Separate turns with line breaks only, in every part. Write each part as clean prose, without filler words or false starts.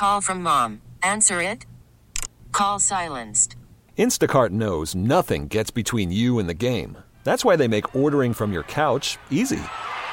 Call from mom. Answer it. Call silenced.
Instacart knows nothing gets between you and the game. That's why they make ordering from your couch easy.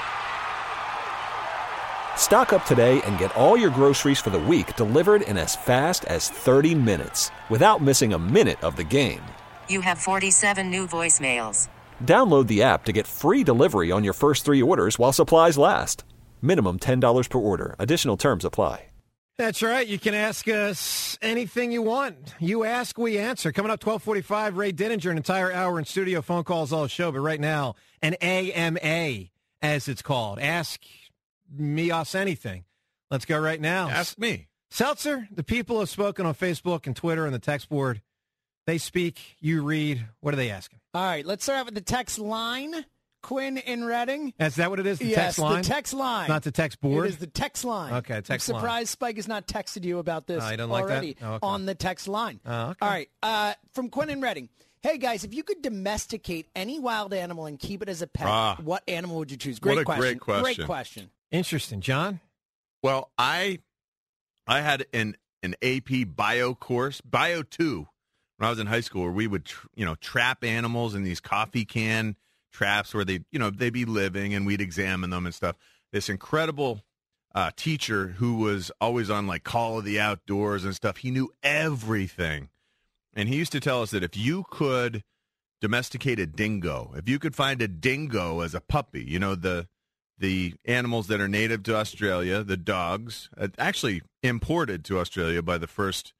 Stock up today and get all your groceries for the week delivered in as fast as 30 minutes without missing a minute of the game.
You have 47 new voicemails.
Download the app to get free delivery on your first 3 orders while supplies last. Minimum $10 per order. Additional terms apply.
That's right. You can ask us anything you want. You ask, we answer. Coming up 12:45, Ray Dininger, an entire hour in studio, phone calls all show. But right now, an AMA, as it's called. Ask me us anything. Let's go right now.
Ask me.
Seltzer, the people have spoken on Facebook and Twitter and the text board. They speak, you read. What are they asking?
All right, let's start out with the text line. Quinn in Reading.
Is that what it is, the
yes,
text line?
the text line.
Not the text board?
It is the text line.
Okay, text
I'm
line.
surprised Spike has not texted you about this
I don't
already
like that? Oh, okay.
on the text line.
Okay.
All right, from Quinn in Reading. Hey, guys, if you could domesticate any wild animal and keep it as a pet, what animal would you choose? Great question.
Great question.
Great question.
Interesting. John?
Well, I had an AP bio course, Bio 2, when I was in high school, where we would trap animals in these coffee can traps where they'd be living, and we'd examine them and stuff. This incredible teacher who was always on like Call of the Outdoors and stuff. He knew everything. And he used to tell us that if you could domesticate a dingo, if you could find a dingo as a puppy, the animals that are native to Australia, the dogs, actually imported to Australia by the first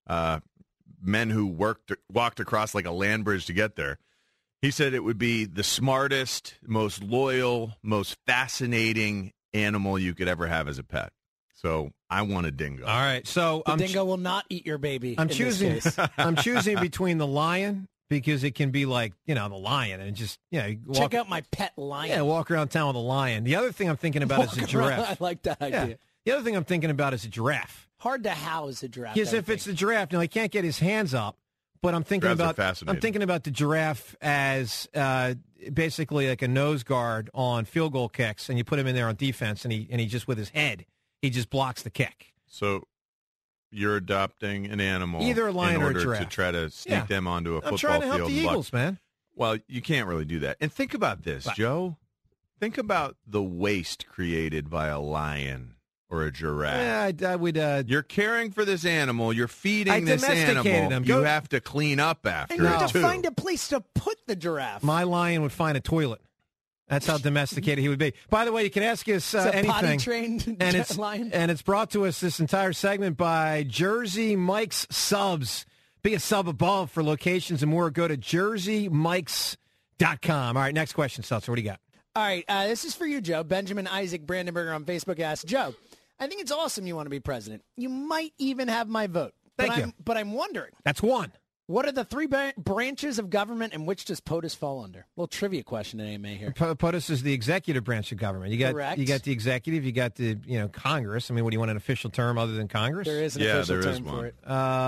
men who walked across like a land bridge to get there. He said it would be the smartest, most loyal, most fascinating animal you could ever have as a pet. So I want a dingo.
All right. So
the dingo will not eat your baby.
I'm choosing between the lion, because it can be like, the lion, and just,
check out my pet lion.
Yeah, walk around town with a lion. The other thing I'm thinking about is a giraffe.
I like that idea.
Yeah. The other thing I'm thinking about is a giraffe.
Hard to house a giraffe.
Because if it's a giraffe, he can't get his hands up. But I'm thinking about the giraffe as basically like a nose guard on field goal kicks, and you put him in there on defense, and he just with his head, he just blocks the kick.
So you're adopting an animal,
either a lion or a giraffe,
to try to sneak them onto a football field.
I'm trying to help the Eagles, man.
Well, you can't really do that. And think about this, Joe. Think about the waste created by a lion or a giraffe.
Yeah, I would.
You're caring for this animal. You're feeding this animal.
Him.
You have to clean up after
and you have
it,
to find a place to put the giraffe.
My lion would find a toilet. That's how domesticated he would be. By the way, you can ask us anything.
Potty-trained lion.
And it's brought to us, this entire segment, by Jersey Mike's Subs. Be a sub above for locations and more. Go to jerseymikes.com. All right, next question, Seltzer. What do you got?
All right, this is for you, Joe. Benjamin Isaac Brandenburger on Facebook asked, Joe, I think it's awesome you want to be president. You might even have my vote.
Thank you.
But I'm wondering.
That's one.
What are the three branches of government, and which does POTUS fall under? A little trivia question at AMA here.
POTUS is the executive branch of government.
Correct.
You got the executive, you got the Congress. I mean, what do you want, an official term other than Congress?
There is an official term for it.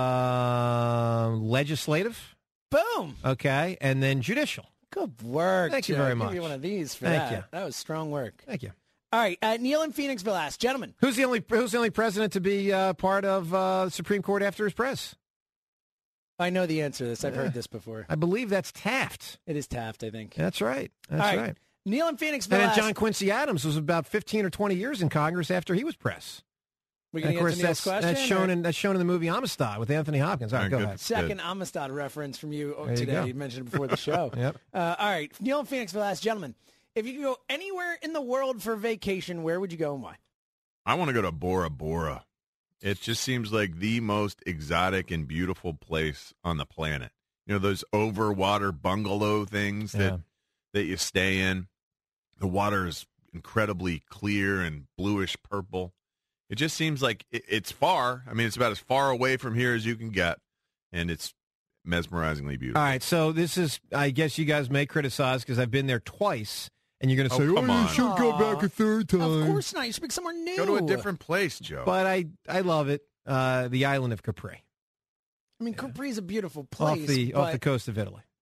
Legislative.
Boom.
Okay, and then judicial.
Good work.
Thank
Joe.
you very
I'll
much.
give you one of these for
Thank
that.
you.
That was strong work.
Thank you.
All right, Neil in Phoenixville asked, gentlemen,
who's the only president to be part of the Supreme Court after his press?
I know the answer to this. I've heard this before.
I believe that's Taft.
It is Taft, I think.
That's right. That's
All
right.
Neil in Phoenixville
and then
asked,
John Quincy Adams was about 15 or 20 years in Congress after he was press.
We're going to get to Neil's question?
That's shown in the movie Amistad with Anthony Hopkins. All right, go ahead.
Second Amistad reference from you today. You mentioned it before the show.
Yep.
All right. Neil in Phoenixville asked, gentlemen, if you could go anywhere in the world for vacation, where would you go and why?
I want to go to Bora Bora. It just seems like the most exotic and beautiful place on the planet. Those overwater bungalow things that you stay in. The water is incredibly clear and bluish purple. It just seems like it's far. I mean, it's about as far away from here as you can get, and it's mesmerizingly beautiful.
All right, so this is, I guess you guys may criticize because I've been there twice, and you're going to say,
come on.
You should go back a third time.
Of course not. You should pick somewhere new.
Go to a different place, Joe.
But I love it, the island of Capri.
I mean, Capri is a beautiful place.
Off the coast of Italy.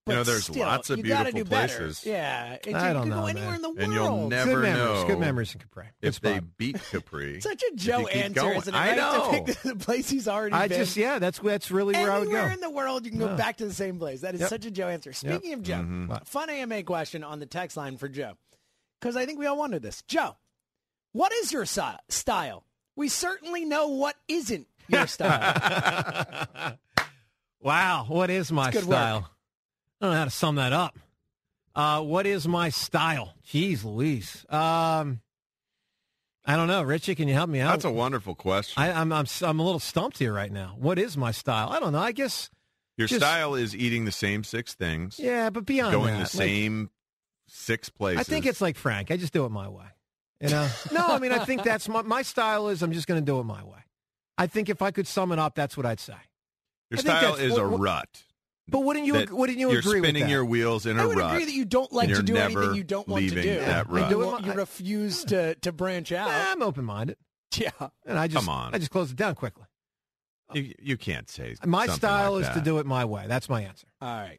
But
there's
still,
lots of
you gotta
beautiful
do better.
places.
Yeah.
I don't
you can
know,
go anywhere
man.
in the world.
And you'll never know
Good memories in Capri. Good
if they
spot.
beat Capri.
Such a Joe
you keep
answer,
going.
isn't it?
I
Right?
know.
To pick the place he's already been.
That's really where I would
Anywhere
go.
in the world, you can go
Yeah.
back to the same place. That is
Yep.
such a Joe answer. Speaking of Joe,
Mm-hmm.
fun AMA question on the text line for Joe, because I think we all wonder this. Joe, what is your style? We certainly know what isn't your style.
Wow, what is my
It's good
style?
work.
I don't know how to sum that up. What is my style? Jeez Louise. I don't know. Richie, can you help me out?
That's a wonderful question.
I'm a little stumped here right now. What is my style? I don't know. I guess.
Your
just-
style is eating the same 6 things,
Yeah, but beyond
going
that,
the same 6 places.
I think it's like Frank. I just do it my way. You know? No, I mean, I think that's my style is I'm just going to do it my way. I think if I could sum it up, that's what I'd say.
your
I think
style
that's
is a
what-
rut.
But wouldn't you
That
agree with
You're
that?
spinning your wheels in
I
a
would
rut.
agree that you don't like
and
to do
you're
anything
never
you don't want to
leaving
do.
that
I
rut.
do
You refuse to branch out.
I'm open-minded,
Yeah.
and I just
Come on.
I just close it down quickly.
You can't say
My
something
style
like
is to
that.
do it my way. That's my answer.
All right.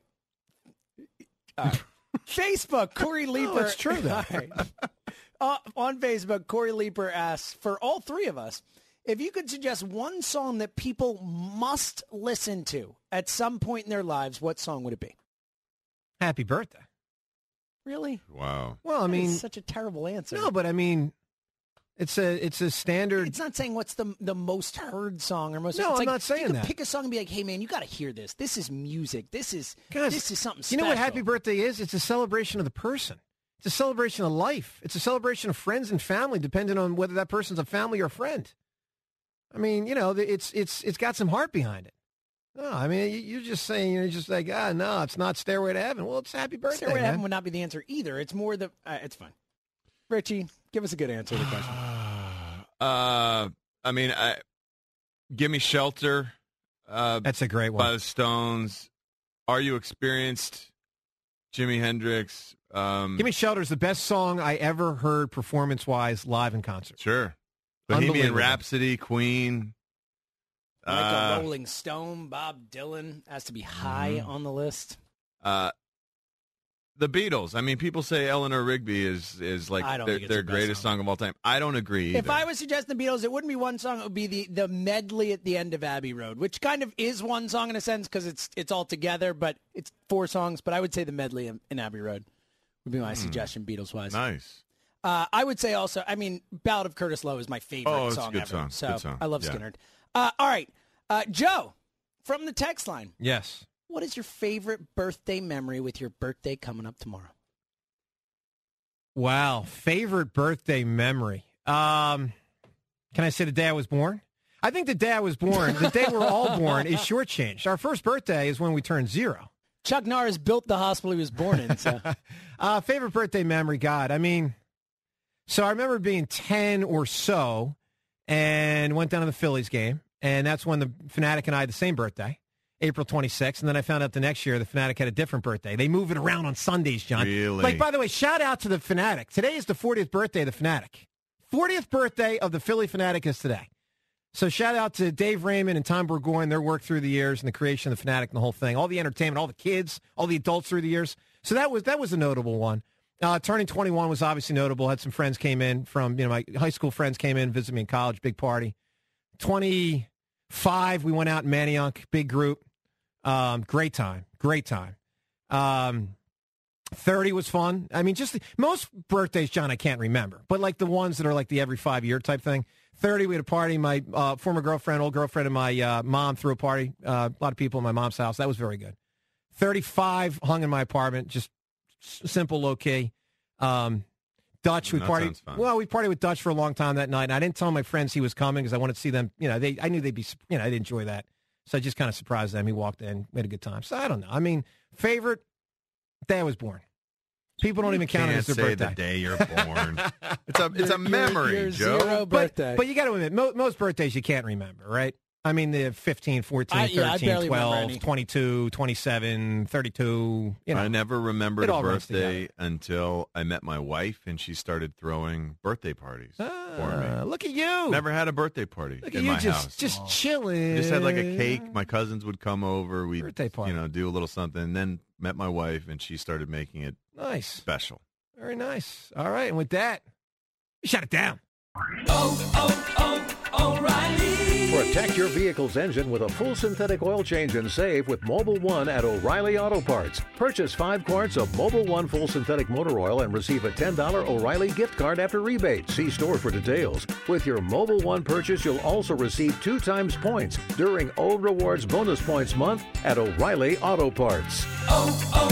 Facebook, Corey Leeper.
it's true, though.
All right. On Facebook, Corey Leeper asks, for all three of us, if you could suggest one song that people must listen to at some point in their lives, what song would it be?
Happy birthday.
Really?
Wow.
Well, I
That
mean,
is such a terrible answer.
no, but I mean, it's a standard.
It's not saying what's the most heard song or most.
No,
it's
I'm
like,
not saying
you could
that.
Pick a song and be like, "Hey, man, you got to hear this. This is music. This is
Guys,
something special."
You know what happy birthday is? It's a celebration of the person. It's a celebration of life. It's a celebration of friends and family, depending on whether that person's a family or a friend. I mean, it's got some heart behind it. No, I mean, you're just saying, you're just like, no, it's not Stairway to Heaven. Well, it's Happy Birthday,
Stairway to Heaven
man.
would not be the answer either. It's more the. It's fine. Richie, give us a good answer to the question.
I mean, Give Me Shelter.
That's a great
by
one.
the Stones. Are You Experienced? Jimi Hendrix.
Give Me Shelter is the best song I ever heard performance-wise live in concert.
Sure. Bohemian
Unbelievable.
Rhapsody, Queen.
Like a Rolling Stone, Bob Dylan has to be high on the list.
The Beatles. I mean, people say Eleanor Rigby is like
I don't think it's
their
the best
greatest song of all time. I don't agree
If
either.
I was suggesting the Beatles, it wouldn't be one song. It would be the medley at the end of Abbey Road, which kind of is one song in a sense because it's all together, but it's 4 songs. But I would say the medley in Abbey Road would be my suggestion, Beatles-wise.
Nice.
I would say also, I mean, Ballad of Curtis Lowe is my favorite
Oh, it's a
song
good
ever.
song.
So
Good song.
I love
Yeah.
Skynyrd. All right. Joe, from the text line,
Yes.
what is your favorite birthday memory with your birthday coming up tomorrow?
Wow. Favorite birthday memory. Can I say the day I was born? I think the day I was born, the day we're all born, is shortchanged. Our first birthday is when we turn 0.
Chuck Norris built the hospital he was born in. So.
Favorite birthday memory, God. I mean, so I remember being 10 or so and went down to the Phillies game. And that's when the Fanatic and I had the same birthday, April 26th. And then I found out the next year the Fanatic had a different birthday. They move it around on Sundays, John.
Really?
Like, by the way, shout out to the Fanatic. Today is the 40th birthday of the Fanatic. 40th birthday of the Philly Fanatic is today. So shout out to Dave Raymond and Tom Burgoyne, their work through the years and the creation of the Fanatic and the whole thing, all the entertainment, all the kids, all the adults through the years. So that was a notable one. Turning 21 was obviously notable. Had some friends came in from, my high school friends came in, visited me in college, big party. 25, we went out in Manayunk, big group. Great time. 30 was fun. I mean, just most birthdays, John, I can't remember, but like the ones that are like the every 5-year type thing. 30, we had a party. My former girlfriend, old girlfriend, and my mom threw a party. A lot of people in my mom's house. That was very good. 35, hung in my apartment, just simple, low key. Dutch, we
That
partied.
sounds fun.
Well, we partied with Dutch for a long time that night, and I didn't tell my friends he was coming because I wanted to see them. I knew they'd be. They'd enjoy that, so I just kind of surprised them. He walked in, we had a good time. So I don't know. I mean, favorite day I was born. People don't even count it as their
Can't say
birthday.
the day you're born. it's a memory,
your
Joe.
zero birthday.
But you got to admit, most birthdays you can't remember, right? I mean, the 15, 14,
I
13,
barely remember
12,
any.
22, 27, 32.
I never remembered
it
a
all runs
birthday until I met my wife, and she started throwing birthday parties for me.
Look at you.
Never had a birthday party
Look at
in
you
my house.
just chilling.
We just had like a cake. My cousins would come over. We'd
Birthday party.
do a little something. And then met my wife, and she started making it
Nice.
special.
Very nice. All right, and with that, shut it down.
O'Reilly. Protect your vehicle's engine with a full synthetic oil change and save with Mobil 1 at O'Reilly Auto Parts. Purchase 5 quarts of Mobil 1 full synthetic motor oil and receive a $10 O'Reilly gift card after rebate. See store for details. With your Mobil 1 purchase, you'll also receive 2 times points during O Rewards Bonus Points Month at O'Reilly Auto Parts.